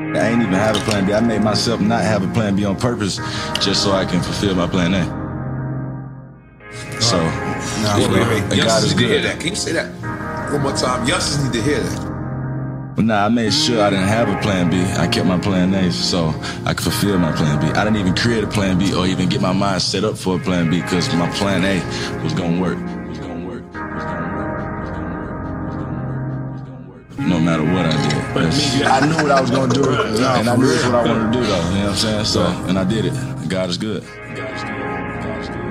I ain't even have a plan B. I made myself not have a plan B on purpose just so I can fulfill my plan A. So, wait. God is Youngsters need to hear good. that. Can you say that one more time? Youngsters need to hear that. But nah, I made sure I didn't have a plan B. I kept my plan A so I could fulfill my plan B. I didn't even create a plan B or even get my mind set up for a plan B because my plan A was gonna work. No matter what I did. I knew what I was gonna do, and I knew what I wanted to do though, you know what I'm saying? So, and I did it. God is good. God is good. God is good.